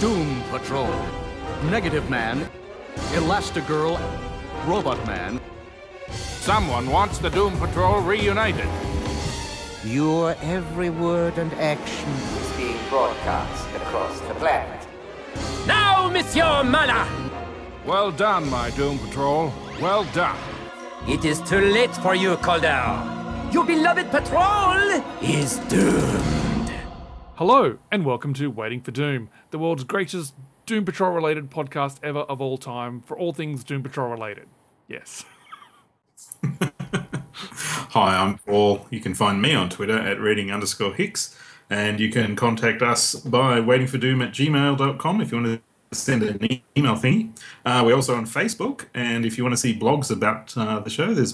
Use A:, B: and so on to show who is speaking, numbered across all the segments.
A: Doom Patrol, Negative Man, Elastigirl, Robot Man.
B: Someone wants the Doom Patrol reunited.
C: Your every word and action is being broadcast across the planet.
D: Now, Monsieur Mana!
B: Well done, my Doom Patrol. Well done.
D: It is too late for you, Calder. Your beloved patrol is doomed.
E: Hello, and welcome to Waiting for Doom, the world's greatest Doom Patrol-related podcast ever of all time, for all things Doom Patrol-related. Yes.
F: Hi, I'm Paul. You can find me on Twitter at reading_Hicks, and you can contact us by waitingfordoom@gmail.com if you want to send an email thingy. We're also on Facebook, and if you want to see blogs about the show, there's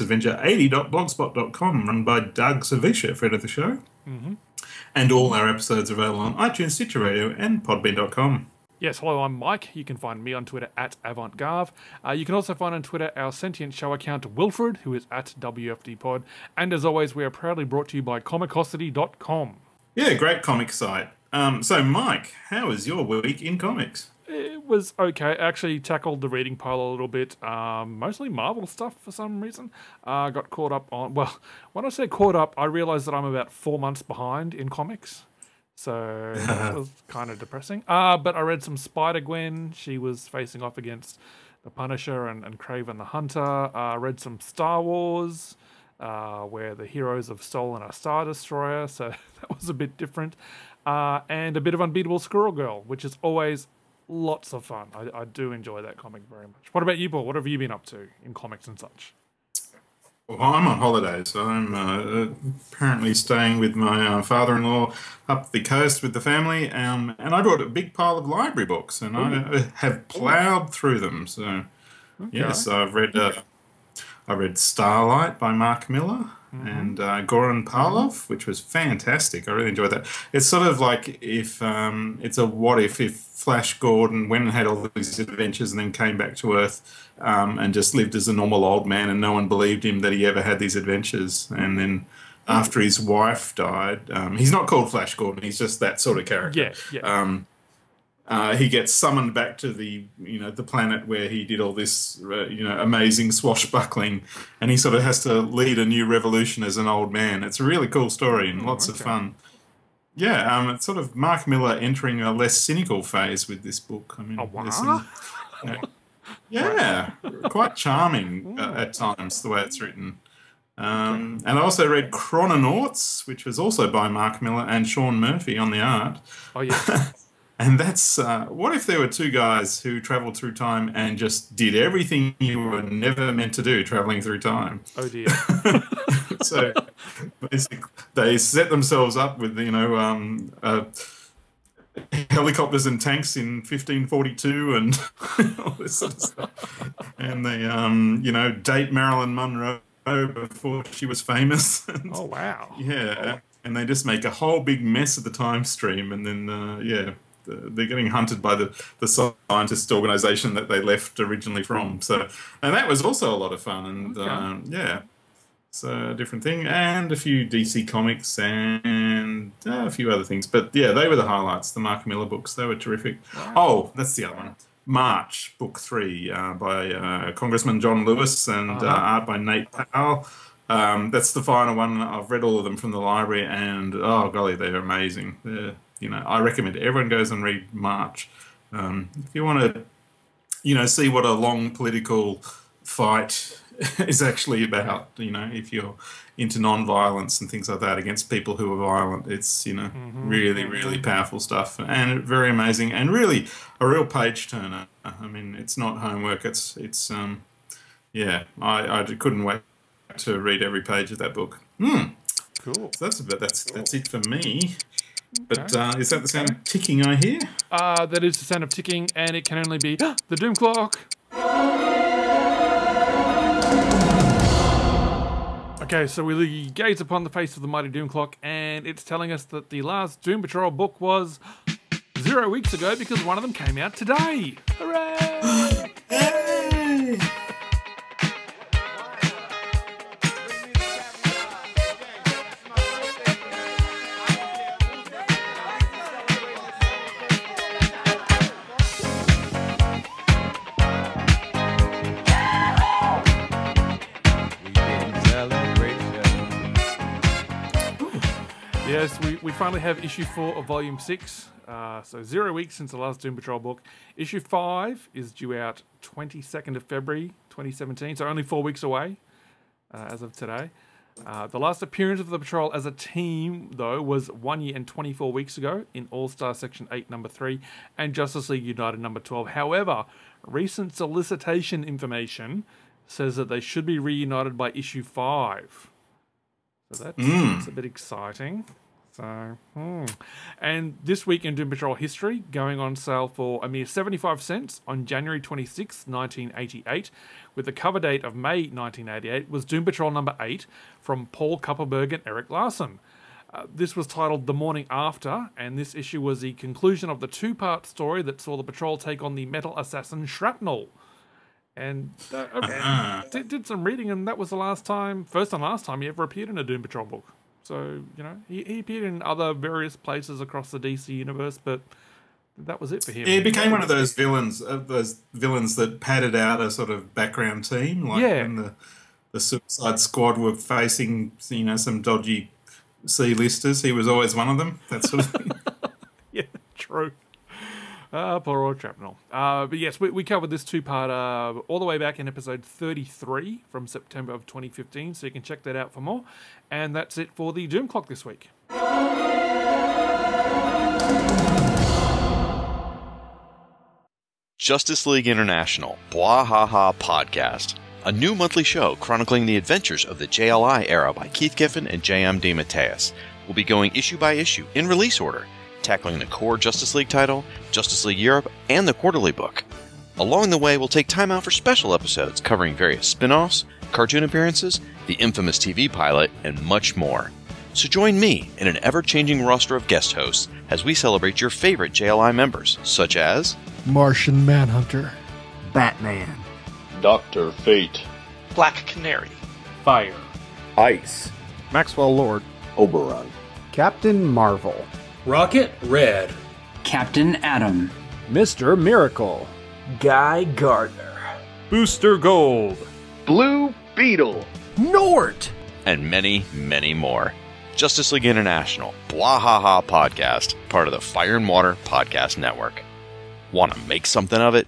F: mygreatestadventure80.blogspot.com, run by Doug Savisha, friend of the show. Mm-hmm. And all our episodes are available on iTunes, Stitcher Radio, and podbean.com.
E: Yes, hello, I'm Mike. You can find me on Twitter at AvantGarv. You can also find on Twitter our sentient show account, Wilfred, who is at WFDpod. And as always, we are proudly brought to you by Comicosity.com.
F: Yeah, great comic site. So, Mike, how was your week in comics?
E: It was okay. I actually tackled the reading pile a little bit, mostly Marvel stuff for some reason. Got caught up on, well, when I say caught up, I realised that I'm about 4 months behind in comics. So that was kind of depressing. But I read some Spider-Gwen. She was facing off against the Punisher and Kraven the Hunter. I read some Star Wars, where the heroes have stolen a Star Destroyer. So that was a bit different. And a bit of Unbeatable Squirrel Girl, which is always lots of fun. I do enjoy that comic very much. What about you, Paul? What have you been up to in comics and such?
F: Well, I'm on holidays. I'm apparently staying with my father-in-law up the coast with the family, and I brought a big pile of library books, and I have ploughed through them. So, yes, I read Starlight by Mark Miller and Goran Parlov, which was fantastic. I really enjoyed that. It's sort of like if it's a what if Flash Gordon went and had all these adventures and then came back to Earth and just lived as a normal old man, and no one believed him that he ever had these adventures. And then after his wife died, he's not called Flash Gordon, he's just that sort of character.
E: Yeah.
F: He gets summoned back to the planet where he did all this amazing swashbuckling, and he sort of has to lead a new revolution as an old man. It's a really cool story and lots of fun. Yeah, it's sort of Mark Miller entering a less cynical phase with this book. I mean, quite charming at times the way it's written. And I also read Chrononauts, which was also by Mark Miller and Sean Murphy on the art. Oh yeah. And that's, what if there were two guys who travelled through time and just did everything you were never meant to do travelling through time?
E: Oh, dear.
F: So basically, they set themselves up with, helicopters and tanks in 1542 and all this sort of stuff. And they, date Marilyn Monroe before she was famous. And,
E: oh, wow.
F: Yeah. And they just make a whole big mess of the time stream. And then, they're getting hunted by the scientist organisation that they left originally from. So, and that was also a lot of fun. And so a different thing, and a few DC comics and a few other things. But yeah, they were the highlights. The Mark Miller books, they were terrific. Wow. Oh, that's the other one. March, book 3, by Congressman John Lewis and art by Nate Powell. That's the final one. I've read all of them from the library, and oh golly, they're amazing. I recommend everyone goes and read March. If you want to, see what a long political fight is actually about, if you're into non-violence and things like that against people who are violent, it's, really, really powerful stuff and very amazing and really a real page-turner. I mean, it's not homework. I couldn't wait to read every page of that book.
E: Cool.
F: So that's it for me. But is that the sound of ticking I hear?
E: That is the sound of ticking, and it can only be the Doom Clock. Okay, so we gaze upon the face of the mighty Doom Clock, and it's telling us that the last Doom Patrol book was 0 weeks ago because one of them came out today. Hooray!
F: Hey!
E: Yes, we finally have issue 4 of volume 6. So 0 weeks since the last Doom Patrol book. Issue 5 is due out 22nd of February 2017, so only 4 weeks away as of today. The last appearance of the Patrol as a team, though, was 1 year and 24 weeks ago in All-Star Section 8, number 3, and Justice League United, number 12. However, recent solicitation information says that they should be reunited by issue 5. So that's a bit exciting. So, And this week in Doom Patrol history, going on sale for a mere 75 cents on January 26, 1988, with the cover date of May 1988, was Doom Patrol number 8 from Paul Kupperberg and Eric Larson. This was titled The Morning After, and this issue was the conclusion of the 2-part story that saw the Patrol take on the metal assassin Shrapnel. And did some reading, and that was the first and last time he ever appeared in a Doom Patrol book. So, he appeared in other various places across the DC universe, but that was it for him.
F: Yeah, he became one of those villains that padded out a sort of background team, like when the Suicide Squad were facing, some dodgy C-listers. He was always one of them, that sort of thing.
E: Yeah, true. Poor old Shrapnel. But yes, we covered this 2-part all the way back in episode 33 from September of 2015, so you can check that out for more. And that's it for the Doom Clock this week.
G: Justice League International, Bwahaha Podcast, a new monthly show chronicling the adventures of the JLI era by Keith Giffen and J.M. DeMatteis. We'll be going issue by issue in release order, tackling the core Justice League title, Justice League Europe, and the quarterly book. Along the way, we'll take time out for special episodes covering various spin-offs, cartoon appearances, the infamous TV pilot, and much more. So join me in an ever-changing roster of guest hosts as we celebrate your favorite JLI members, such as
H: Martian Manhunter,
I: Batman,
J: Dr. Fate,
K: Black Canary,
L: Fire,
M: Ice,
N: Maxwell Lord,
J: Oberon,
O: Captain Marvel,
P: Rocket Red,
Q: Captain Atom,
N: Mr. Miracle,
P: Guy Gardner,
N: Booster Gold,
J: Blue Beetle,
I: Nort,
G: and many, many more. Justice League International, Bwahaha Podcast, part of the Fire and Water Podcast Network. Want to make something of it?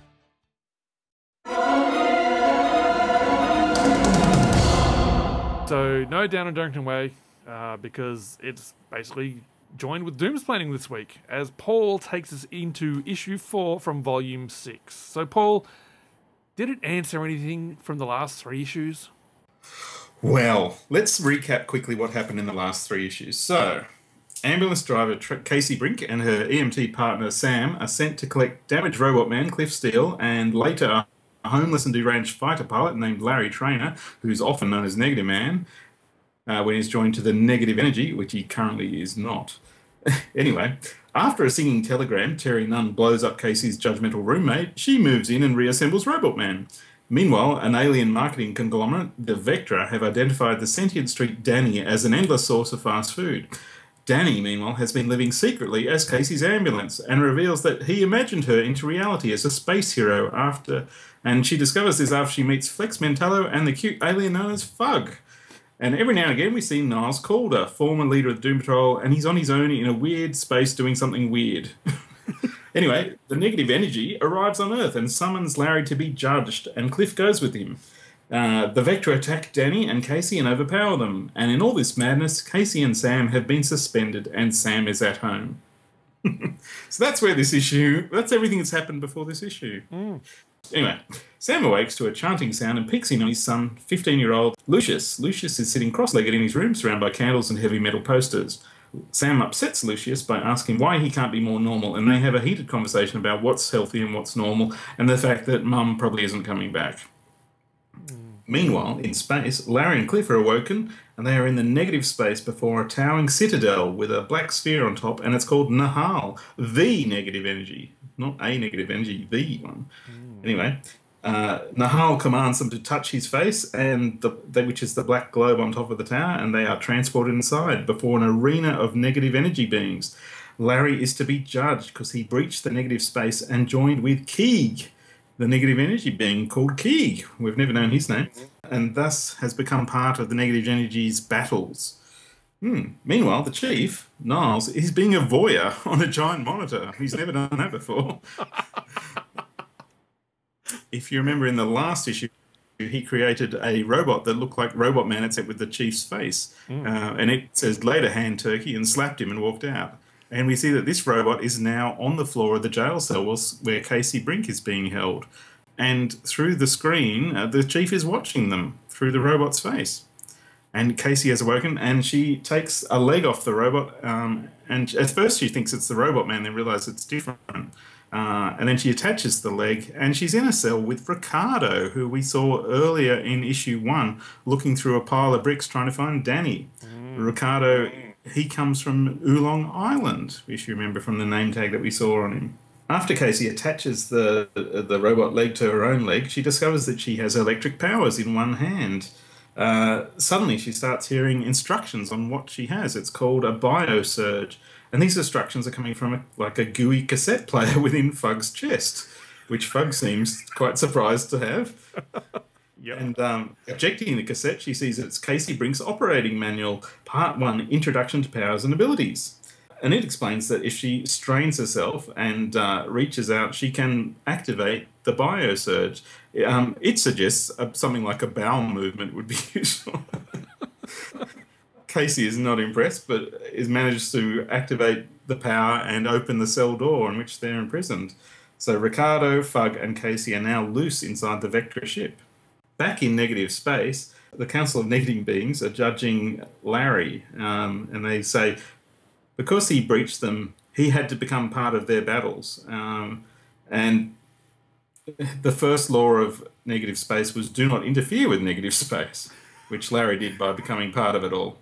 E: So, no Down and Darkton Way, because it's basically joined with Doomsplaining this week, as Paul takes us into issue 4 from volume 6. So, Paul, did it answer anything from the last 3 issues?
F: Well, let's recap quickly what happened in the last 3 issues. So, ambulance driver Casey Brink and her EMT partner Sam are sent to collect damaged robot man Cliff Steele, and later a homeless and deranged fighter pilot named Larry Trainer, who's often known as Negative Man, when he's joined to the Negative Energy, which he currently is not. Anyway, after a singing telegram, Terry Nunn blows up Casey's judgmental roommate. She moves in and reassembles Robot Man. Meanwhile, an alien marketing conglomerate, the Vectra, have identified the sentient street Danny as an endless source of fast food. Danny, meanwhile, has been living secretly as Casey's ambulance and reveals that he imagined her into reality as a space hero and she discovers this after she meets Flex Mentallo and the cute alien known as Fug. And every now and again we see Niles Calder, former leader of Doom Patrol, and he's on his own in a weird space doing something weird. Anyway, the Negative Energy arrives on Earth and summons Larry to be judged, and Cliff goes with him. The Vectra attack Danny and Casey and overpower them. And in all this madness, Casey and Sam have been suspended, and Sam is at home. So that's everything that's happened before this issue. Anyway, Sam awakes to a chanting sound and picks in on his son, 15-year-old Lucius. Lucius is sitting cross-legged in his room, surrounded by candles and heavy metal posters. Sam upsets Lucius by asking why he can't be more normal, and they have a heated conversation about what's healthy and what's normal, and the fact that Mum probably isn't coming back. Meanwhile, in space, Larry and Cliff are awoken, and they are in the negative space before a towering citadel with a black sphere on top, and it's called Nahal, the negative energy. Not a negative energy, the one. Anyway, Nahal commands them to touch his face, which is the black globe on top of the tower, and they are transported inside before an arena of negative energy beings. Larry is to be judged because he breached the negative space and joined with Keeg, the negative energy being called Keeg. We've never known his name, and thus has become part of the negative energy's battles. Meanwhile, the chief, Niles, is being a voyeur on a giant monitor. He's never done that before. If you remember in the last issue, he created a robot that looked like Robot Man, except with the chief's face. And it says, later hand turkey, and slapped him and walked out. And we see that this robot is now on the floor of the jail cell where Casey Brink is being held. And through the screen, the chief is watching them through the robot's face. And Casey has awoken, and she takes a leg off the robot. And at first she thinks it's the Robot Man, then realises it's different. And then she attaches the leg, and she's in a cell with Ricardo, who we saw earlier in issue 1, looking through a pile of bricks trying to find Danny. Ricardo, he comes from Oolong Island, if you remember from the name tag that we saw on him. After Casey attaches the robot leg to her own leg, she discovers that she has electric powers in one hand. Suddenly she starts hearing instructions on what she has. It's called a biosurge. And these instructions are coming from a GUI cassette player within Fug's chest, which Fug seems quite surprised to have.
E: Yep.
F: And ejecting the cassette, she sees it's Casey Brink's operating manual, Part 1, Introduction to Powers and Abilities. And it explains that if she strains herself and reaches out, she can activate the biosurge. It suggests something like a bowel movement would be useful. Casey is not impressed, but has managed to activate the power and open the cell door in which they're imprisoned. So Ricardo, Fug, and Casey are now loose inside the Vectra ship. Back in negative space, the Council of Negative Beings are judging Larry, and they say because he breached them, he had to become part of their battles. And the first law of negative space was do not interfere with negative space, which Larry did by becoming part of it all.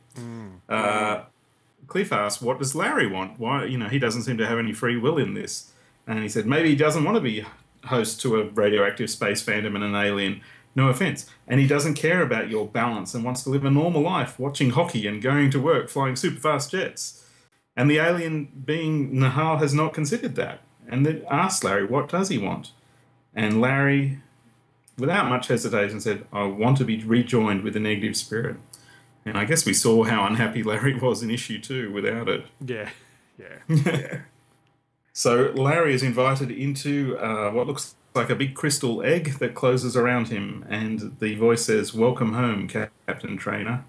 F: Cliff asked, what does Larry want? Why, he doesn't seem to have any free will in this. And he said, maybe he doesn't want to be host to a radioactive space phantom and an alien. No offense. And he doesn't care about your balance and wants to live a normal life, watching hockey and going to work, flying super fast jets. And the alien being Nahal has not considered that. And they asked Larry, what does he want? And Larry, without much hesitation, said, I want to be rejoined with the negative spirit. And I guess we saw how unhappy Larry was in issue 2 without it.
E: Yeah.
F: So Larry is invited into what looks like a big crystal egg that closes around him. And the voice says, welcome home, Captain Trainer.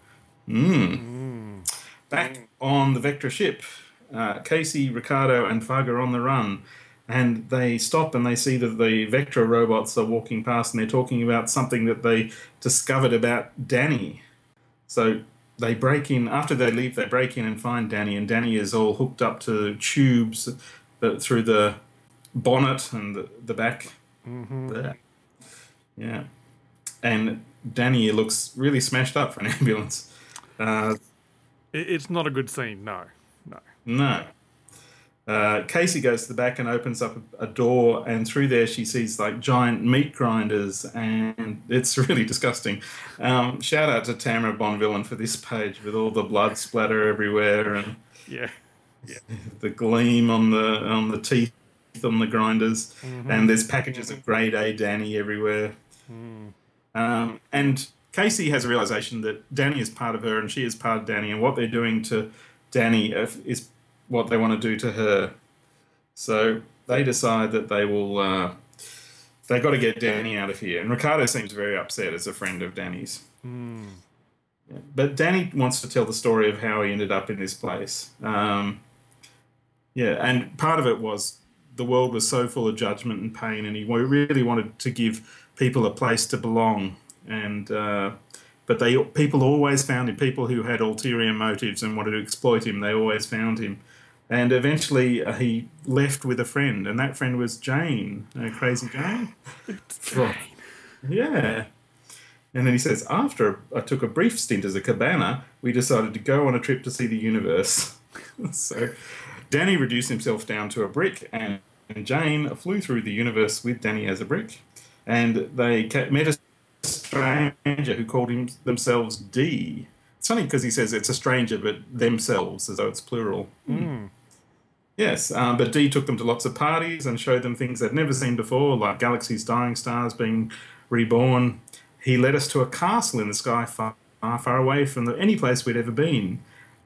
F: Back on the Vectra ship, Casey, Ricardo, and Fug are on the run. And they stop and they see that the Vectra robots are walking past, and they're talking about something that they discovered about Danny. So they break in, after they leave, they break in and find Danny, and Danny is all hooked up to tubes through the bonnet and the back there. Yeah. And Danny looks really smashed up for an ambulance.
E: It's not a good scene, no.
F: Casey goes to the back and opens up a door, and through there she sees like giant meat grinders, and it's really disgusting. Shout out to Tamara Bonvillain for this page with all the blood splatter everywhere and the gleam on the teeth on the grinders, and there's packages of grade A Danny everywhere. And Casey has a realization that Danny is part of her and she is part of Danny, and what they're doing to Danny is what they want to do to her. So they decide that they will they've got to get Danny out of here. And Ricardo seems very upset as a friend of Danny's. Yeah. But Danny wants to tell the story of how he ended up in this place. And part of it was the world was so full of judgment and pain, and he really wanted to give people a place to belong. And but people always found him. People who had ulterior motives and wanted to exploit him, they always found him. And eventually he left with a friend, and that friend was Jane, Crazy Jane.
E: Jane.
F: Yeah. And then he says, after I took a brief stint as a cabana, we decided to go on a trip to see the universe. So Danny reduced himself down to a brick, and Jane flew through the universe with Danny as a brick. And they met a stranger who called themselves D. It's funny because he says it's a stranger, but themselves, as though it's plural. Yes, but D took them to lots of parties and showed them things they'd never seen before, like galaxies, dying stars being reborn. He led us to a castle in the sky far, far away from any place we'd ever been.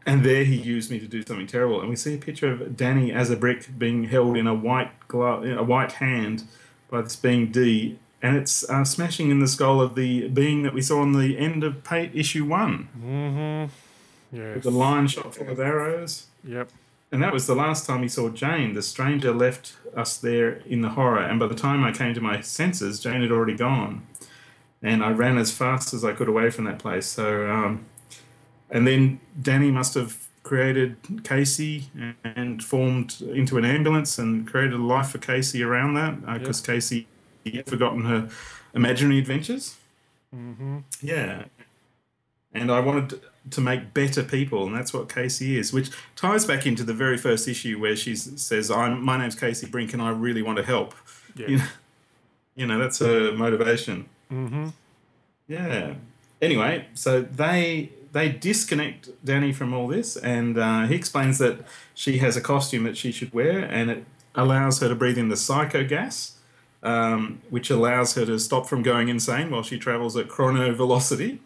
F: And there he used me to do something terrible. And we see a picture of Danny as a brick being held in a white hand by this being D, and it's smashing in the skull of the being that we saw on the end of issue 1.
E: Mm-hmm. Yes.
F: With the line shot full of arrows.
E: Yep.
F: And that was the last time he saw Jane. The stranger left us there in the horror, and by the time I came to my senses, Jane had already gone. And I ran as fast as I could away from that place. So, and then Danny must have created Casey and formed into an ambulance and created a life for Casey around that, because Casey had forgotten her imaginary adventures.
E: Mm-hmm.
F: Yeah. And I wanted to make better people, and that's what Casey is, which ties back into the very first issue where she says, my name's Casey Brink and I really want to help.
E: Yeah.
F: You know, that's her motivation.
E: Mm-hmm.
F: Yeah. Anyway, so they disconnect Danny from all this, and he explains that she has a costume that she should wear, and it allows her to breathe in the psycho gas, which allows her to stop from going insane while she travels at chrono velocity.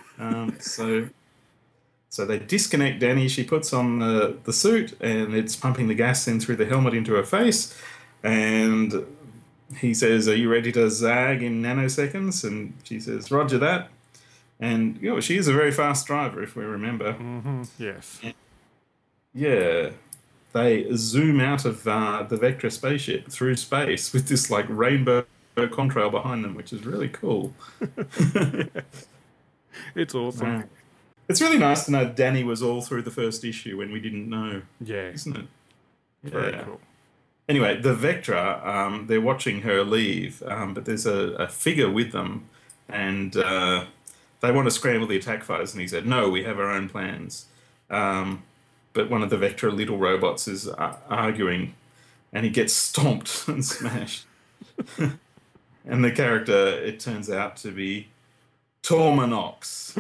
F: So they disconnect Danny. She puts on the suit, and it's pumping the gas in through the helmet into her face. And he says, "Are you ready to zag in nanoseconds?" And she says, "Roger that." And she is a very fast driver, if we remember.
E: Mm-hmm. Yes.
F: And, yeah. They zoom out of the Vectra spaceship through space with this like rainbow contrail behind them, which is really cool.
E: It's awesome.
F: Wow. It's really nice to know Danny was all through the first issue when we didn't know.
E: Yeah.
F: Isn't it? Yeah.
E: Very cool.
F: Anyway, the Vectra, they're watching her leave, but there's a figure with them, and they want to scramble the attack fighters, and he said, "No, we have our own plans." But one of the Vectra little robots is arguing, and he gets stomped and smashed. And the character, it turns out to be Tormanox.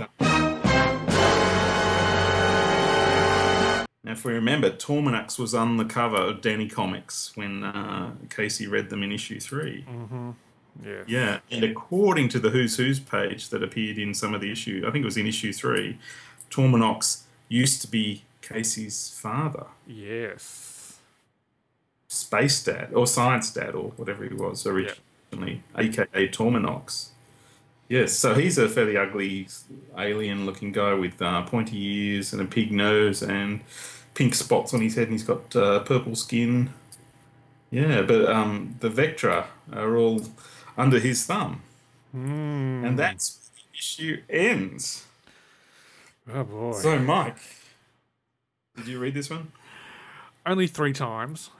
F: Now, if we remember, Tormanox was on the cover of Danny Comics when Casey read them in issue 3.
E: Mm-hmm. Yeah.
F: Yeah, and according to the Who's Who's page that appeared in some of the issue, I think it was in issue 3, Tormanox used to be Casey's father.
E: Yes.
F: Space Dad, or Science Dad, or whatever he was originally, a.k.a. Tormanox. Yes, so he's a fairly ugly alien-looking guy with pointy ears and a pig nose and pink spots on his head, and he's got purple skin. Yeah, but the Vectra are all under his thumb. And that's where the issue ends.
E: Oh, boy.
F: So, Mike, did you read this one?
E: Only 3 times.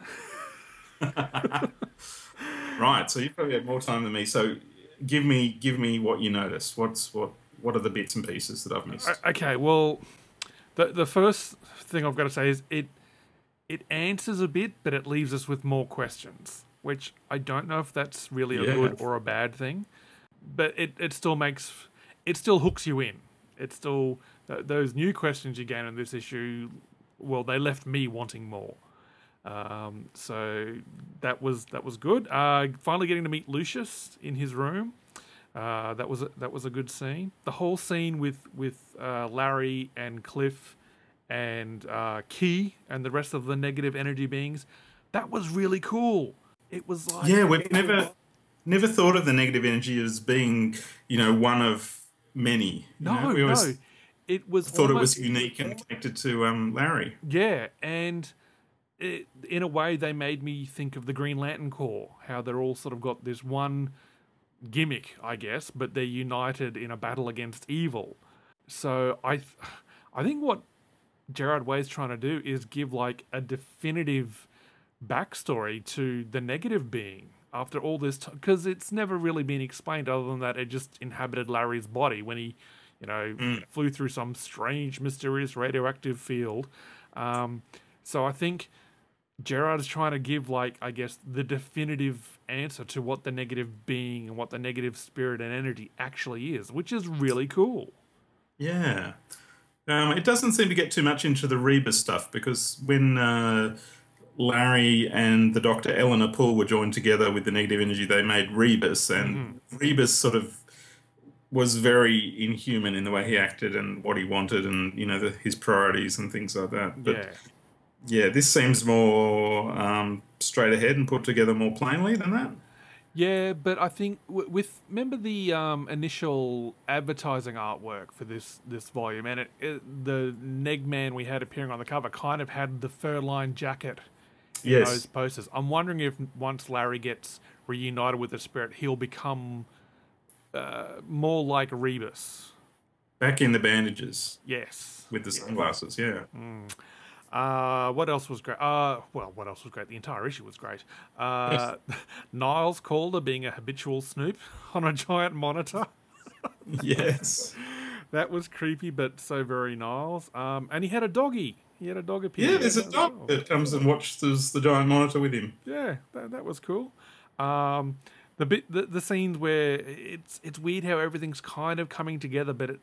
F: Right, so you probably had more time than me, so give me what you noticed. What are the bits and pieces that I've missed?
E: Okay, well, the first thing I've got to say is it answers a bit, but it leaves us with more questions, which I don't know if that's really a good or a bad thing, but it still hooks you in. It's still those new questions you gain in this issue. Well, they left me wanting more. So that was good. Finally getting to meet Lucius in his room. That was a good scene. The whole scene with Larry and Cliff and Key and the rest of the negative energy beings, that was really cool. It was like
F: we've never thought of the negative energy as being one of many.
E: No. It was
F: thought it was unique and connected to Larry.
E: Yeah, and in a way, they made me think of the Green Lantern Corps, how they're all sort of got this one gimmick, I guess, but they're united in a battle against evil. So I think what Gerard Way's trying to do is give like a definitive backstory to the negative being after all this time, because it's never really been explained other than that it just inhabited Larry's body when he, flew through some strange, mysterious radioactive field. So I think Gerard is trying to give, the definitive answer to what the negative being and what the negative spirit and energy actually is, which is really cool.
F: Yeah. It doesn't seem to get too much into the Rebus stuff, because when Larry and the Dr. Eleanor Poole were joined together with the negative energy, they made Rebus, and Rebus sort of was very inhuman in the way he acted and what he wanted, and his priorities and things like that. But this seems more straight ahead and put together more plainly than that.
E: Yeah, but I think remember the initial advertising artwork for this volume, and the Neg Man we had appearing on the cover kind of had the fur-lined jacket in those posters. I'm wondering if once Larry gets reunited with the Spirit, he'll become more like Rebus.
F: Back in the bandages.
E: Yes.
F: With the sunglasses, yeah.
E: What else was great? What else was great? The entire issue was great. Niles Calder being a habitual snoop on a giant monitor.
F: Yes.
E: That was creepy, but so very Niles. And he had a doggy. He had a dog appear.
F: Yeah, there's a dog that comes and watches the giant monitor with him.
E: Yeah, that was cool. The scenes where it's weird how everything's kind of coming together, but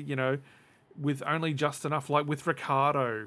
E: with only just enough. Like with Ricardo.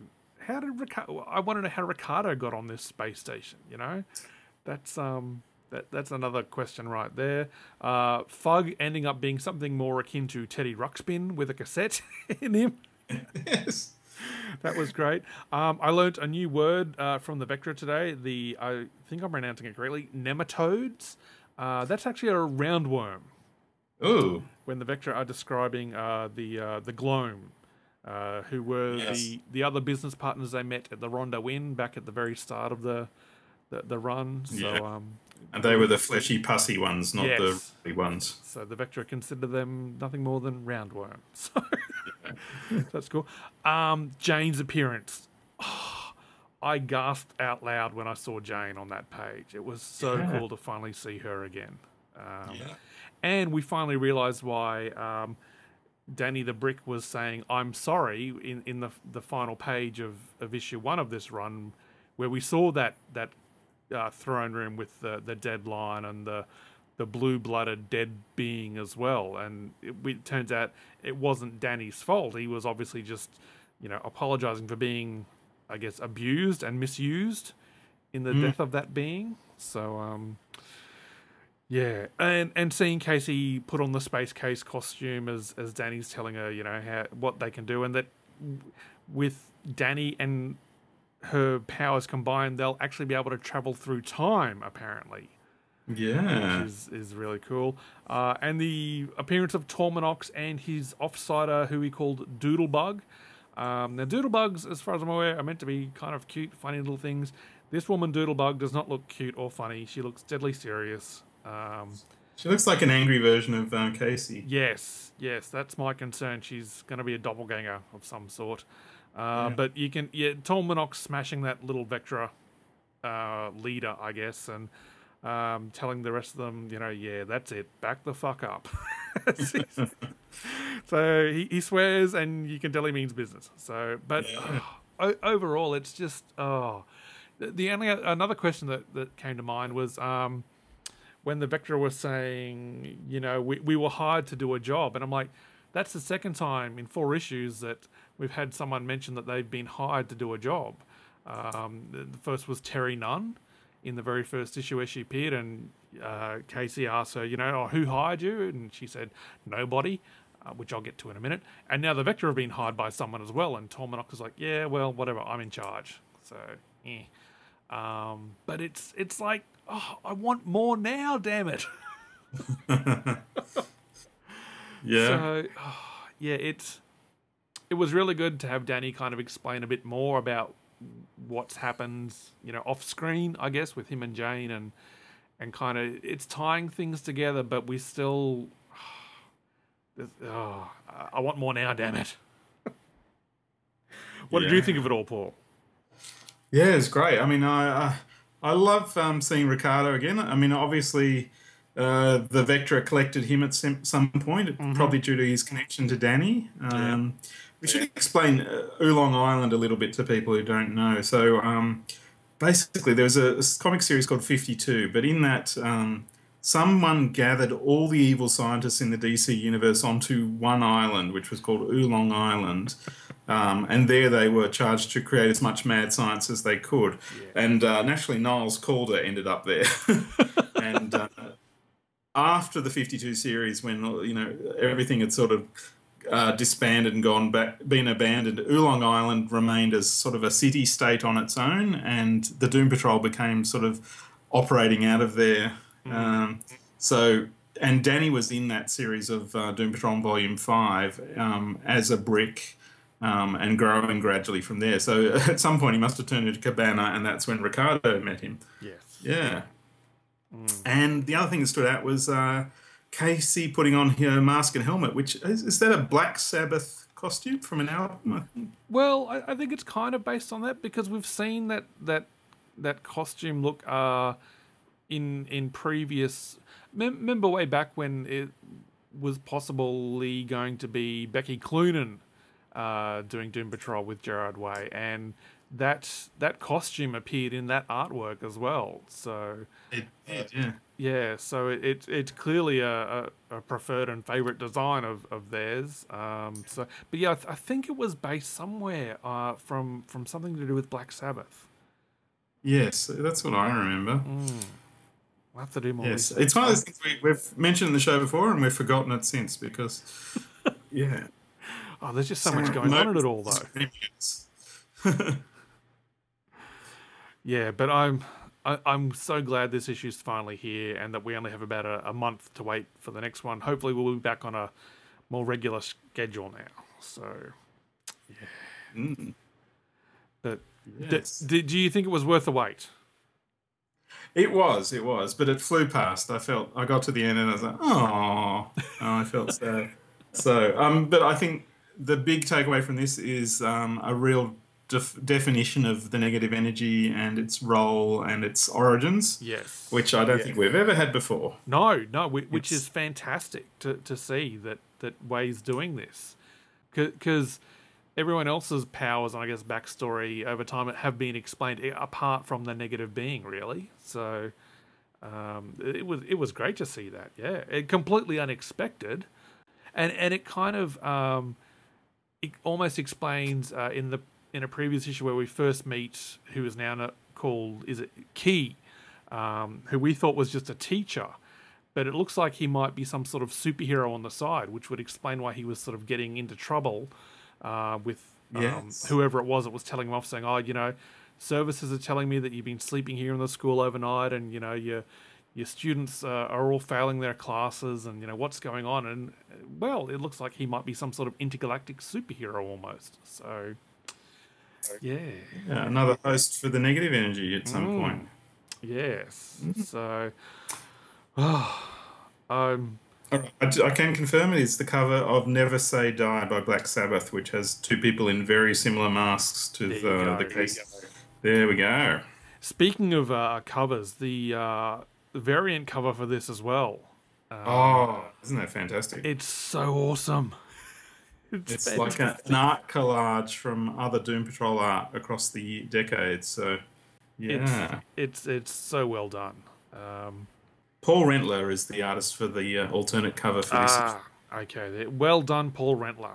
E: I want to know how Ricardo got on this space station. That's that's another question right there. Fug ending up being something more akin to Teddy Ruxpin with a cassette in him.
F: Yes,
E: that was great. I learnt a new word from the Vectra today. I think I'm pronouncing it correctly. Nematodes. That's actually a roundworm.
F: Ooh.
E: When the Vectra are describing the Gloam. Who were the other business partners they met at the Rondo Inn back at the very start of the run. So,
F: and they were the fleshy, pussy ones, not the really ones.
E: So the Vectra considered them nothing more than roundworms. So that's cool. Jane's appearance. Oh, I gasped out loud when I saw Jane on that page. It was so cool to finally see her again. And we finally realised why... Danny the Brick was saying, "I'm sorry" in the final page of issue 1 of this run, where we saw that throne room with the dead lion and the blue-blooded dead being as well. And it turns out it wasn't Danny's fault. He was obviously just, apologizing for being, I guess, abused and misused in the death of that being. So, yeah, and seeing Casey put on the Space Case costume as Danny's telling her, what they can do, and that with Danny and her powers combined, they'll actually be able to travel through time, apparently.
F: Yeah.
E: Which is really cool. And the appearance of Torminox and his offsider, who he called Doodlebug. Now, Doodlebugs, as far as I'm aware, are meant to be kind of cute, funny little things. This woman, Doodlebug, does not look cute or funny. She looks deadly serious.
F: She looks like an angry version of Casey.
E: Yes, that's my concern. She's going to be a doppelganger of some sort. But you can, Torminox smashing that little Vectra leader, I guess, and telling the rest of them, that's it, back the fuck up. So he swears, and you can tell he means business. So, but overall, it's just another question that came to mind was when the Vectra was saying, we were hired to do a job, and I'm like, that's the second time in 4 issues that we've had someone mention that they've been hired to do a job. The first was Terry Nunn in the very first issue where she appeared, and Casey asked her, who hired you? And she said, nobody, which I'll get to in a minute. And now the Vectra have been hired by someone as well, and Torminox is like, yeah, well, whatever, I'm in charge. So, but it's like, I want more now, damn it.
F: Yeah.
E: So, it was really good to have Danny kind of explain a bit more about what's happened, off screen, I guess, with him and Jane, and kind of it's tying things together, but we still, I want more now, damn it. What did you think of it all, Paul?
F: Yeah, it's great. I mean, I love seeing Ricardo again. I mean, obviously, the Vectra collected him at some point, probably due to his connection to Danny. We should explain Oolong Island a little bit to people who don't know. So, basically, there was a comic series called 52, but in that, someone gathered all the evil scientists in the DC universe onto one island, which was called Oolong Island. And there they were charged to create as much mad science as they could. Yeah. And naturally, Niles Calder ended up there. And after the 52 series, when everything had sort of disbanded and gone back, been abandoned, Oolong Island remained as sort of a city-state on its own, and the Doom Patrol became sort of operating out of there. And Danny was in that series of Doom Patrol Volume 5 as a brick and growing gradually from there. So at some point he must have turned into Cabana, and that's when Ricardo met him.
E: Yes.
F: Yeah. And the other thing that stood out was Casey putting on her mask and helmet, which is that a Black Sabbath costume from an album, I think?
E: Well, I think it's kind of based on that, because we've seen that costume look in previous... Remember way back when it was possibly going to be Becky Cloonan doing Doom Patrol with Gerard Way, and that costume appeared in that artwork as well. So
F: it did, yeah.
E: Yeah, so it's clearly a preferred and favourite design of theirs. But yeah, I think it was based somewhere from something to do with Black Sabbath.
F: Yes, that's what I remember.
E: We'll have to do more.
F: Yes, it's one of those things we've mentioned in the show before, and we've forgotten it since, because yeah.
E: Oh, there's just so much going on in it all, though. Yeah, but I'm so glad this issue's finally here, and that we only have about a month to wait for the next one. Hopefully we'll be back on a more regular schedule now. So, yeah. But
F: yes.
E: do you think it was worth the wait?
F: It was, but it flew past. I got to the end and I was like, oh, I felt sad. So, but I think the big takeaway from this is a real definition of the negative energy and its role and its origins.
E: Yes.
F: Which I don't think we've ever had before.
E: No, which is fantastic to see that Way's doing this. Because everyone else's powers and I guess backstory over time have been explained apart from the negative being, really. So it was great to see that. Yeah, it completely unexpected, and it kind of it almost explains in a previous issue where we first meet who is now called Key, who we thought was just a teacher. But it looks like he might be some sort of superhero on the side, which would explain why he was sort of getting into trouble with whoever it was that was telling him off, saying, "Oh, services are telling me that you've been sleeping here in the school overnight, and your students are all failing their classes, and what's going on?" And well, it looks like he might be some sort of intergalactic superhero almost. So, yeah,
F: another host for the negative energy at some point.
E: Yes. So,
F: I can confirm it is the cover of Never Say Die by Black Sabbath, which has two people in very similar masks to the case. There we go.
E: Speaking of covers, the variant cover for this as well.
F: Isn't that fantastic?
E: It's so awesome.
F: It's like an art collage from other Doom Patrol art across the decades. So, yeah.
E: It's so well done.
F: Paul Rentler is the artist for the alternate cover for this.
E: Okay. Well done, Paul Rentler.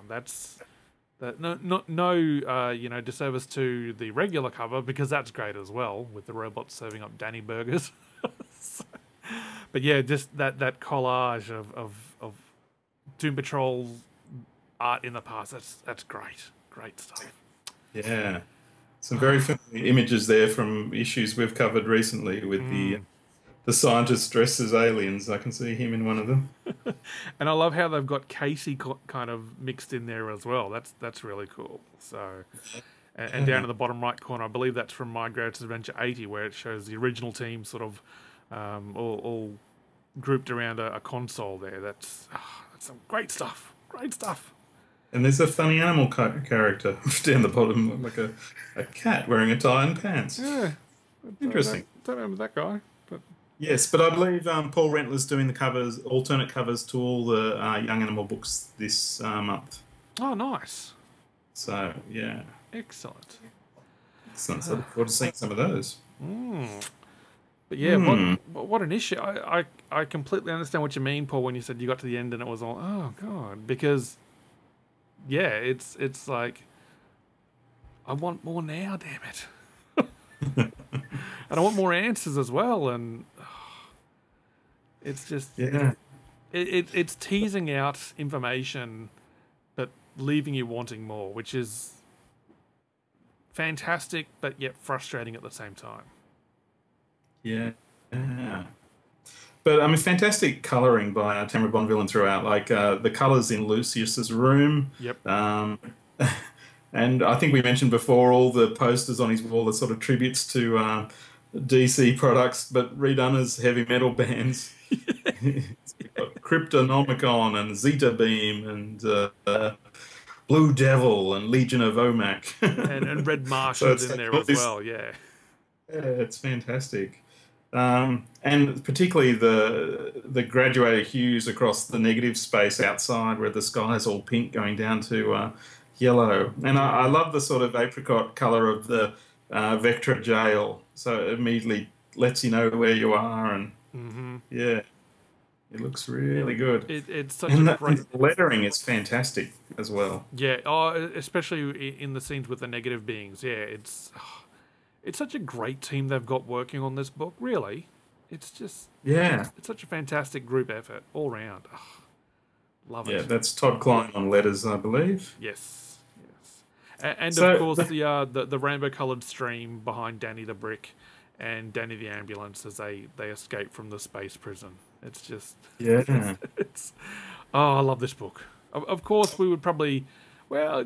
E: No disservice to the regular cover, because that's great as well, with the robots serving up Danny burgers. But yeah, just that collage of Doom Patrol art in the past. That's great stuff.
F: Yeah, some very familiar images there from issues we've covered recently with the scientists dressed as aliens. I can see him in one of them.
E: And I love how they've got Casey kind of mixed in there as well. That's really cool. So, and down in the bottom right corner, I believe that's from My Greatest Adventure 80, where it shows the original team sort of all grouped around a console there. That's some great stuff. Great stuff.
F: And there's a funny animal character down the bottom, like a cat wearing a tie and pants.
E: Yeah.
F: Interesting.
E: Don't remember that guy.
F: Yes, but I believe Paul Rentler's doing the covers, alternate covers to all the Young Animal books this month.
E: Oh, nice.
F: So, yeah.
E: Excellent.
F: So I look forward to seeing some of those.
E: But yeah, what an issue. I completely understand what you mean, Paul, when you said you got to the end and it was all, oh, God. Because, yeah, it's like, I want more now, damn it. And I want more answers as well, and It's just
F: Yeah.
E: It's teasing out information, but leaving you wanting more, which is fantastic, but yet frustrating at the same time.
F: Yeah. But I mean, fantastic colouring by Tamara Bonvillain throughout. Like the colours in Lucius's room.
E: Yep.
F: And I think we mentioned before all the posters on his wall are sort of tributes to DC products, but redone as heavy metal bands. We've got Cryptonomicon and Zeta Beam and Blue Devil and Legion of Omak.
E: and Red Martians in there as well, yeah.
F: Yeah, it's fantastic. And particularly the graduated hues across the negative space outside where the sky is all pink going down to yellow. And I love the sort of apricot colour of the Vectra jail. So it immediately lets you know where you are. And yeah, it looks really good.
E: It's such
F: and
E: a great...
F: the lettering is fantastic as well.
E: Yeah, especially in the scenes with the negative beings. Yeah, it's such a great team they've got working on this book, really. It's just...
F: Yeah.
E: It's such a fantastic group effort all round. Love it.
F: Yeah, that's Todd Klein on letters, I believe.
E: Yes. And
F: So
E: of course, the rainbow-coloured stream behind Danny the Brick and Danny the Ambulance as they escape from the space prison. It's just...
F: Yeah.
E: I love this book. Of course, we would probably... Well,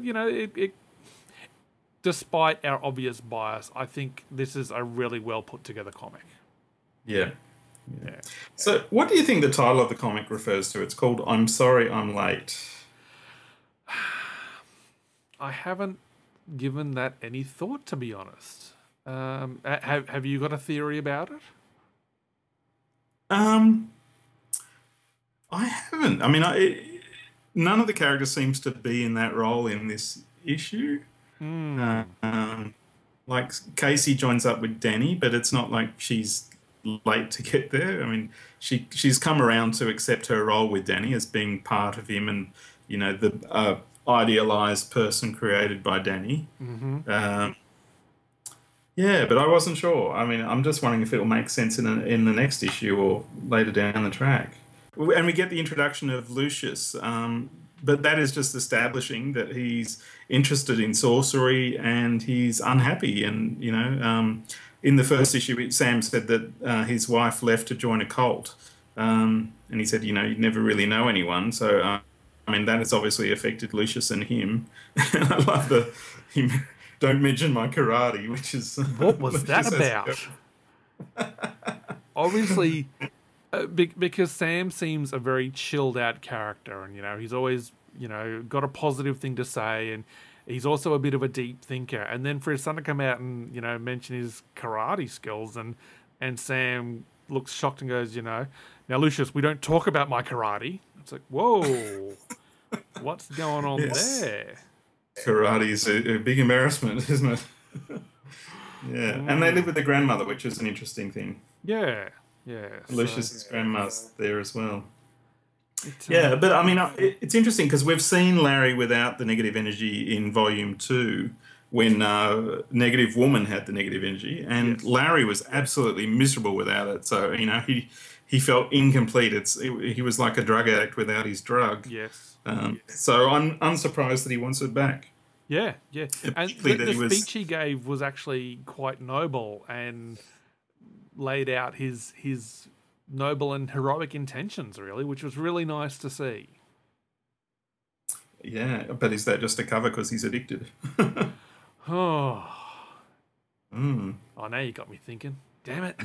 E: despite our obvious bias, I think this is a really well put together comic.
F: Yeah. So what do you think the title of the comic refers to? It's called I'm Sorry I'm Late.
E: I haven't given that any thought, to be honest. Have you got a theory about it?
F: I haven't. I mean, none of the characters seems to be in that role in this issue. Like Casey joins up with Danny, but it's not like she's late to get there. I mean, she's come around to accept her role with Danny as being part of him and, the idealized person created by Danny. Yeah, but I wasn't sure. I mean, I'm just wondering if it'll make sense in the next issue or later down the track. And we get the introduction of Lucius, but that is just establishing that he's interested in sorcery and he's unhappy. And, in the first issue, Sam said that his wife left to join a cult. And he said, you never really know anyone. So, that has obviously affected Lucius and him. And I love him. Don't mention my karate, which is...
E: What was that about? Obviously, because Sam seems a very chilled out character and, he's always, got a positive thing to say and he's also a bit of a deep thinker. And then for his son to come out and, mention his karate skills and Sam looks shocked and goes, now, Lucius, we don't talk about my karate. It's like, whoa, what's going on there?
F: Karate is a big embarrassment, isn't it? Yeah, and they live with their grandmother, which is an interesting thing.
E: Yeah.
F: Lucius's grandma's there as well. Yeah, but I mean, it's interesting because we've seen Larry without the negative energy in Volume 2 when Negative Woman had the negative energy, and Larry was absolutely miserable without it. So, he felt incomplete. He was like a drug addict without his drug.
E: Yes.
F: So I'm unsurprised that he wants it back.
E: Yeah. And the speech he gave was actually quite noble and laid out his noble and heroic intentions, really, which was really nice to see.
F: Yeah, but is that just a cover because he's addicted?
E: Oh, now you got me thinking. Damn it.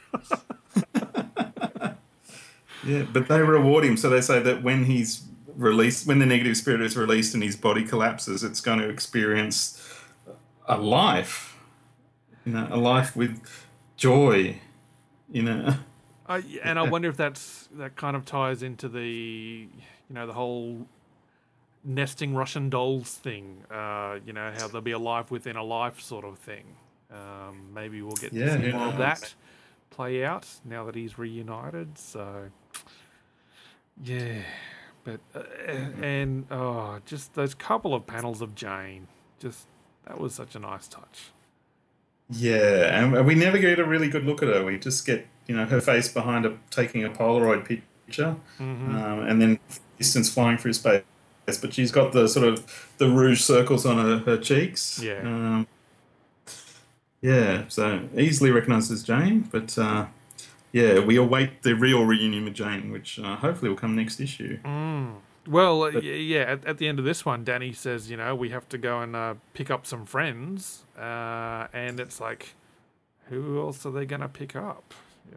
F: Yeah, but they reward him. So they say that when he's released, when the negative spirit is released and his body collapses, it's going to experience a life, a life with joy, And
E: I wonder if that kind of ties into the, the whole nesting Russian dolls thing. How there'll be a life within a life sort of thing. Maybe we'll get to see more of that play out now that he's reunited. So, yeah. But just those couple of panels of Jane, that was such a nice touch.
F: Yeah, and we never get a really good look at her. We just get, her face behind taking a Polaroid picture, and then distance flying through space. But she's got the sort of the rouge circles on her cheeks.
E: Yeah.
F: So easily recognised as Jane. But we await the real reunion with Jane, which hopefully will come next issue.
E: Well, at the end of this one, Danny says, we have to go and pick up some friends. And it's like, who else are they going to pick up?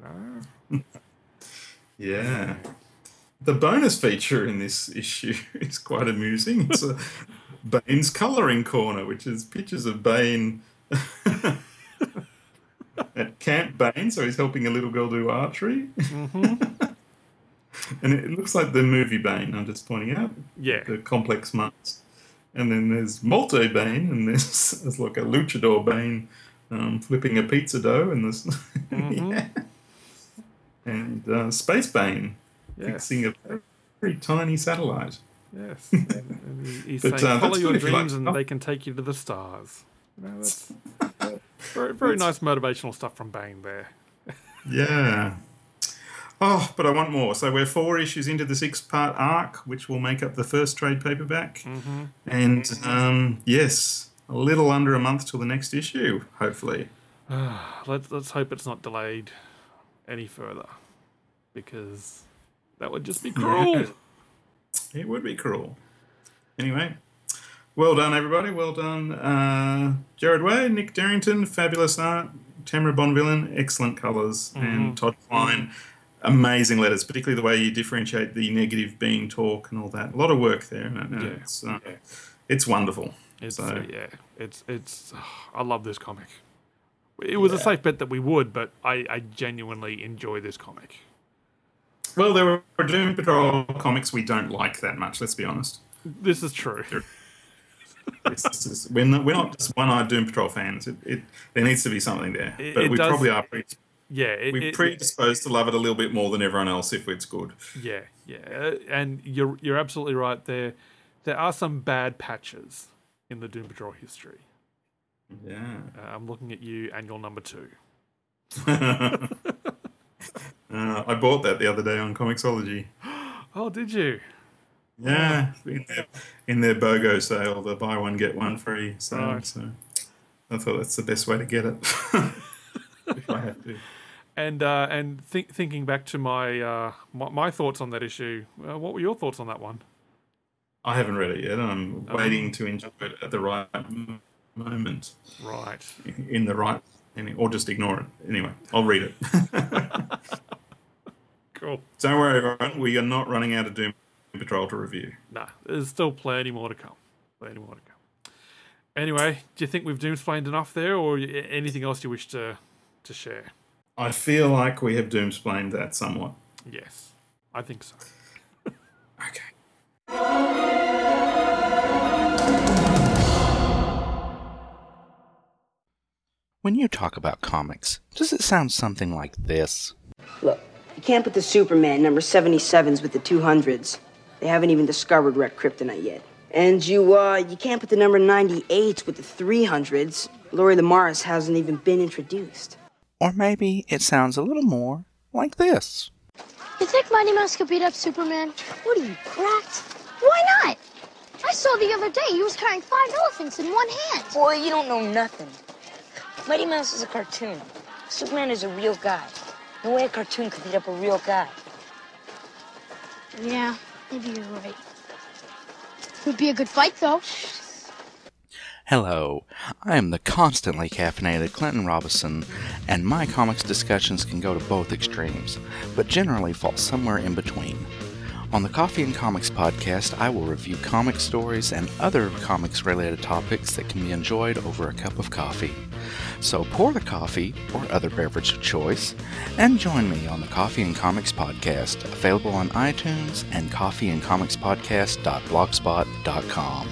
F: Yeah. The bonus feature in this issue is quite amusing. It's Bane's colouring corner, which is pictures of Bane at Camp Bane, so he's helping a little girl do archery. And it looks like the movie Bane, I'm just pointing out.
E: Yeah.
F: The complex marks. And then there's Multi Bane, and there's like a luchador Bane flipping a pizza dough, and there's and Space Bane fixing a very tiny satellite.
E: Yes. And he's saying, follow your dreams and they can take you to the stars. That's very, very nice motivational stuff from Bane there.
F: Yeah. Oh, but I want more. So we're 4 issues into the 6-part arc, which will make up the first trade paperback. And yes, a little under a month till the next issue, hopefully.
E: Let's hope it's not delayed any further, because that would just be cruel.
F: Yeah. It would be cruel. Anyway, well done, everybody. Well done. Jared Way, Nick Darrington, fabulous art. Tamara Bonvillain, excellent colours. And Todd Klein, amazing letters, particularly the way you differentiate the negative being talk and all that. A lot of work there. It's wonderful.
E: It's I love this comic. It was a safe bet that we would, but I genuinely enjoy this comic.
F: Well, there were Doom Patrol comics we don't like that much, let's be honest.
E: This is true.
F: We're not just one-eyed Doom Patrol fans. There needs to be something there. But we probably are we're predisposed to love it a little bit more than everyone else if it's good.
E: Yeah. And you're absolutely right there. There are some bad patches in the Doom Patrol history.
F: Yeah.
E: I'm looking at you, annual number 2.
F: I bought that the other day on Comixology.
E: Oh, did you?
F: Yeah, in their BOGO sale, the buy one get one free sale. Right. So I thought that's the best way to get it. If I have to.
E: And thinking back to my thoughts on that issue, what were your thoughts on that one?
F: I haven't read it yet. I'm waiting to enjoy it at the right moment.
E: Right.
F: In the right, or just ignore it. Anyway, I'll read it.
E: Cool.
F: Don't worry, everyone. We are not running out of Doom Patrol to review.
E: Nah, there's still plenty more to come. Anyway, do you think we've doomsplained enough there, or anything else you wish to share?
F: I feel like we have doomsplained that somewhat.
E: Yes, I think so.
F: Okay.
K: When you talk about comics, does it sound something like this?
L: Look, you can't put the Superman number 77s with the 200s. They haven't even discovered red kryptonite yet. And you can't put the number 98s with the 300s. Lori Lamaris hasn't even been introduced.
K: Or maybe it sounds a little more like this.
M: You think Mighty Mouse could beat up Superman? What are you, cracked? Why not? I saw the other day he was carrying 5 elephants in one hand.
R: Boy, you don't know nothing. Mighty Mouse is a cartoon. Superman is a real guy. No way a cartoon could beat up a real guy.
M: Yeah, maybe you're right. Would be a good fight, though.
K: Hello, I am the constantly caffeinated Clinton Robinson, and my comics discussions can go to both extremes, but generally fall somewhere in between. On the Coffee and Comics podcast, I will review comic stories and other comics-related topics that can be enjoyed over a cup of coffee. So pour the coffee, or other beverage of choice, and join me on the Coffee and Comics podcast, available on iTunes and coffeeandcomicspodcast.blogspot.com.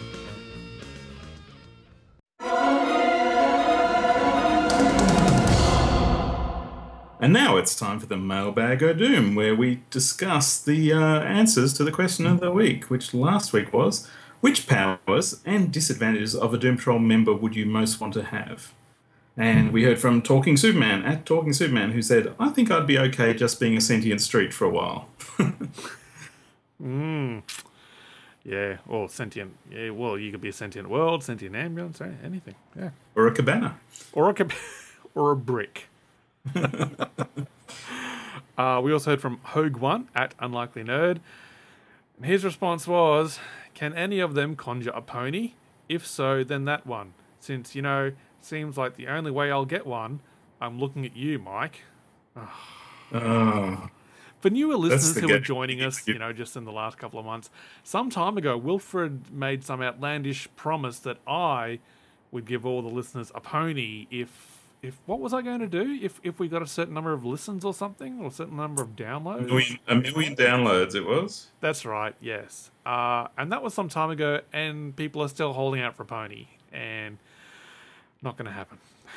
F: And now it's time for the Mailbag O' Doom, where we discuss the answers to the question of the week, which last week was, which powers and disadvantages of a Doom Patrol member would you most want to have? And we heard from Talking Superman, at Talking Superman, who said, I think I'd be okay just being a sentient street for a while.
E: Yeah, or sentient. Yeah, well, you could be a sentient world, sentient ambulance, anything. Yeah.
F: Or a cabana.
E: Or a brick. We also heard from Hogue1 at Unlikely Nerd. And his response was, can any of them conjure a pony? If so, then that one. Since, seems like the only way I'll get one, I'm looking at you, Mike. For newer listeners who are joining us, just in the last couple of months, some time ago, Wilfred made some outlandish promise that I would give all the listeners a pony if what was I going to do? If we got a certain number of listens or something, or a certain number of downloads?
F: A million downloads it was.
E: That's right, yes. And that was some time ago, and people are still holding out for a pony, and not going to happen.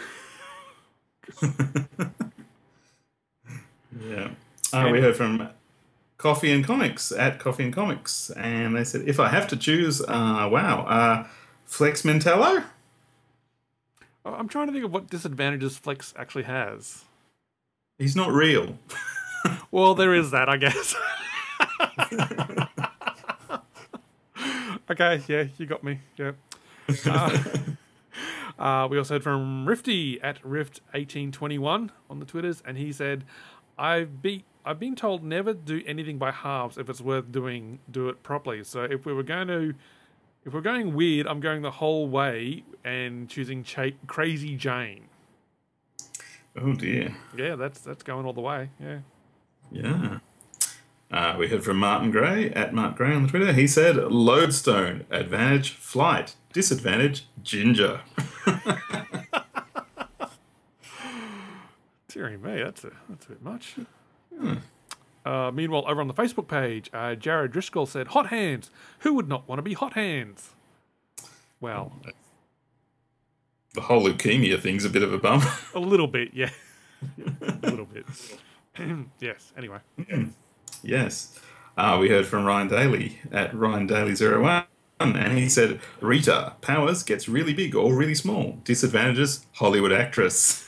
F: Yeah. We heard from Coffee and Comics, at Coffee and Comics, and they said, if I have to choose, Flex Mentallo?
E: I'm trying to think of what disadvantages Flex actually has.
F: He's not real.
E: Well, there is that, I guess. Okay, yeah, you got me. Yeah. We also heard from Rifty at Rift1821 on the Twitters, and he said, I've been told never do anything by halves if it's worth doing. Do it properly. So if we're going weird, I'm going the whole way and choosing Crazy Jane.
F: Oh dear.
E: Yeah, that's going all the way. Yeah.
F: Yeah. We heard from Martin Gray at Mark Gray on the Twitter. He said, Lodestone, advantage, flight, disadvantage, ginger.
E: Dear me, that's a bit much. Meanwhile, over on the Facebook page, Jared Driscoll said, hot hands. Who would not want to be hot hands? Well,
F: the whole leukemia thing's a bit of a bum.
E: A little bit, yeah. A little bit. Yes, anyway.
F: Yes. We heard from Ryan Daly at Ryan Daly01, and he said, Rita, powers gets really big or really small. Disadvantages, Hollywood actress.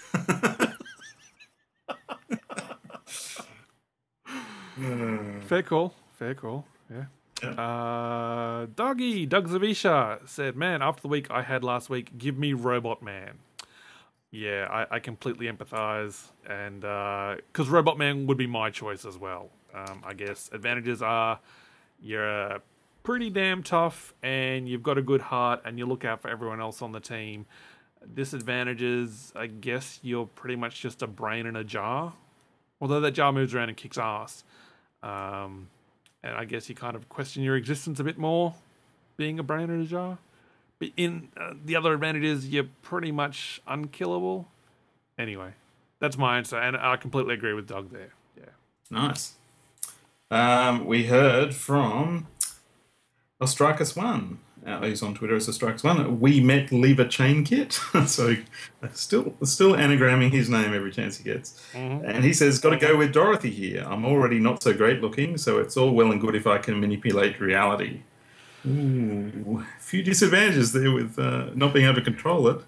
E: Fair call. Yeah. Doug Zavisha said, man, after the week I had last week, give me Robot Man. Yeah, I completely empathize, and because Robot Man would be my choice as well. I guess advantages are you're pretty damn tough, and you've got a good heart, and you look out for everyone else on the team. Disadvantages, I guess you're pretty much just a brain in a jar, although that jar moves around and kicks ass. And I guess you kind of question your existence a bit more, being a brain in a jar. But in the other advantage is you're pretty much unkillable. Anyway, that's my answer, and I completely agree with Doug there. Yeah.
F: Nice. We heard from Ostrikis1. He's on Twitter as Ostrikis1. We met Lever Chain Kit. So still anagramming his name every chance he gets. Mm-hmm. And he says, got to go with Dorothy here. I'm already not so great looking, so it's all well and good if I can manipulate reality. Ooh, a few disadvantages there with not being able to control it.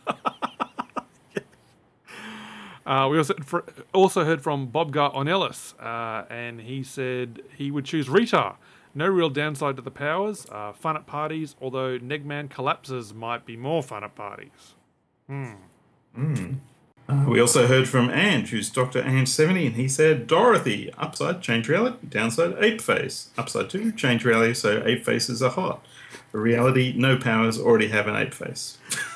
E: We also heard from Bobgar Onellis, and he said he would choose Rita. No real downside to the powers. Fun at parties, although Negman collapses might be more fun at parties.
F: We also heard from Ange, who's Dr. Ange70, and he said, Dorothy, upside, change reality, downside, ape face. Upside 2, change reality, so ape faces are hot. Reality, no powers, already have an ape face.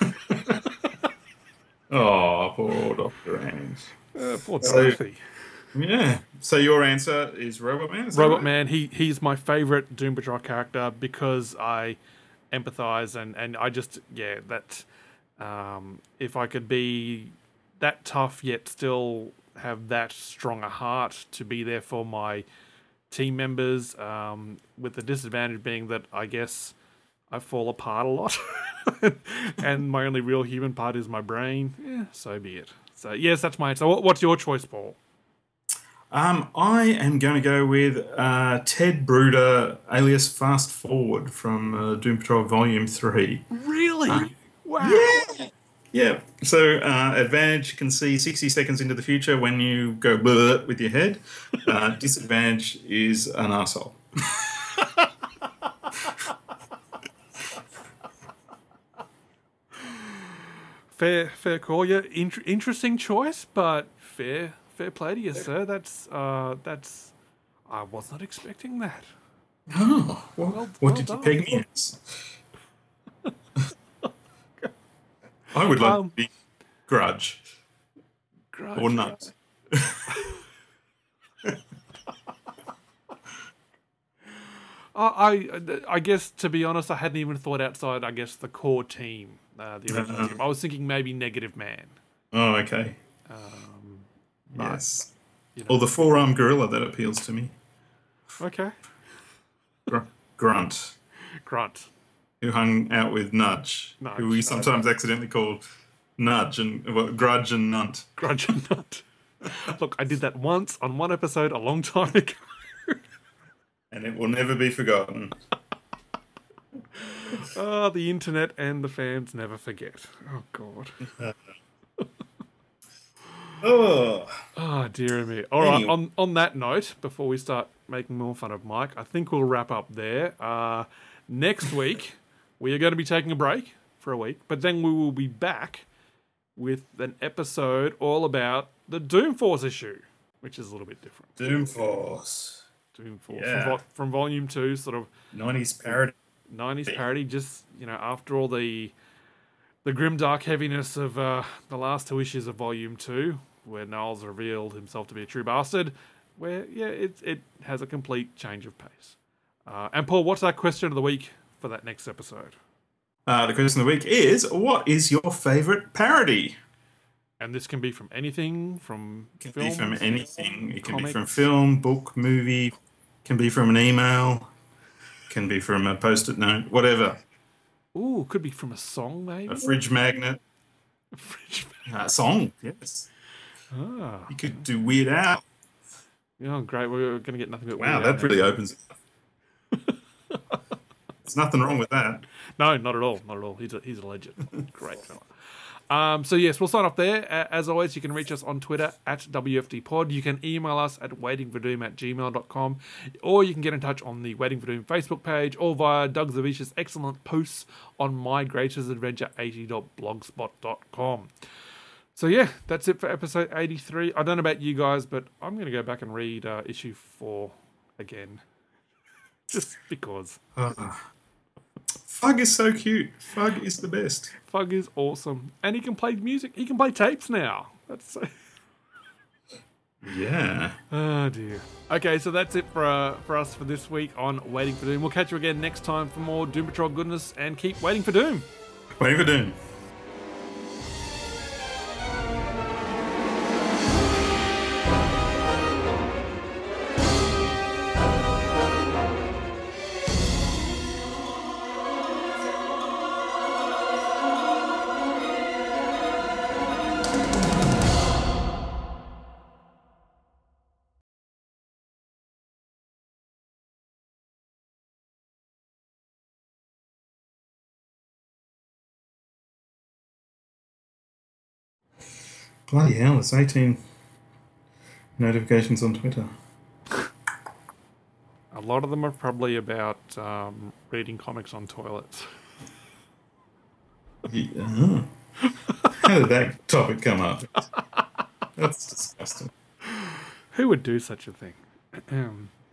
F: Oh, poor Dr. Ange.
E: Poor Dorothy.
F: Yeah. So your answer is Robot Man?
E: Robot Man, he's my favourite Doom Patrol character because I empathise and I just, that if I could be that tough yet still have that strong a heart to be there for my team members, with the disadvantage being that I guess I fall apart a lot and my only real human part is my brain. So be it. So yes, that's my answer. What's your choice, Paul?
F: I am going to go with Ted Bruder, alias Fast Forward from Doom Patrol Volume 3.
E: Really? Wow.
F: Yeah. Yeah. So advantage, you can see 60 seconds into the future when you go bleh with your head. Disadvantage is an arsehole.
E: Fair call. Yeah, interesting choice, but fair play to you, sir. That's I was not expecting that.
F: Oh, what did you peg me as? I would like to be Grudge. Or Nut.
E: I guess, to be honest, I hadn't even thought outside, I guess, the core team, the original team. I was thinking maybe Negative Man.
F: Oh, okay. Yes. Or the four-armed gorilla, that appeals to me.
E: Okay.
F: Grunt. Who hung out with Nudge. Who we sometimes accidentally call Grudge and Nunt.
E: Grudge and Nunt. Look, I did that once on one episode a long time ago.
F: And it will never be forgotten.
E: The internet and the fans never forget. Oh, God. Oh, dear me. All right, on that note, before we start making more fun of Mike, I think we'll wrap up there. Next week, we are going to be taking a break for a week, but then we will be back with an episode all about the Doom Force issue, which is a little bit different.
F: Doom Force. Yeah.
E: From Volume 2, sort of
F: 90s parody.
E: 90s parody, just, after all the grimdark heaviness of the last two issues of Volume 2, where Niles revealed himself to be a true bastard, where, it has a complete change of pace. And Paul, what's our question of the week for that next episode?
F: The question of the week is, what is your favourite parody?
E: And this can be from anything, from
F: It can be from anything. It can be from film, book, movie, can be from an email, can be from a post-it note, whatever.
E: Ooh, could be from a song, maybe?
F: A fridge magnet.
E: A fridge magnet.
F: A song, yes. You could do Weird Al.
E: Oh, great. We're going to get nothing but
F: Wow,
E: Weird Al
F: that really opens it up. There's nothing wrong with that.
E: No, not at all. Not at all. He's a legend. Great fella. So yes, we'll sign off there. As always, you can reach us on Twitter at WFDpod. You can email us at waitingfordoom@gmail.com, or you can get in touch on the Waiting for Doom Facebook page, or via Doug Zavish's excellent posts on mygreatestadventure80.blogspot.com. So yeah, that's it for episode 83. I don't know about you guys, but I'm going to go back and read issue 4 again. Just because.
F: Fug is so cute. Fug is the best.
E: Fug is awesome. And he can play music. He can play tapes now. That's so...
F: Yeah.
E: Oh, dear. Okay, so that's it for us for this week on Waiting for Doom. We'll catch you again next time for more Doom Patrol goodness, and keep waiting for Doom.
F: Waiting for Doom. Bloody hell, it's 18 notifications on Twitter.
E: A lot of them are probably about reading comics on toilets.
F: Yeah. How did that topic come up? That's disgusting.
E: Who would do such a thing?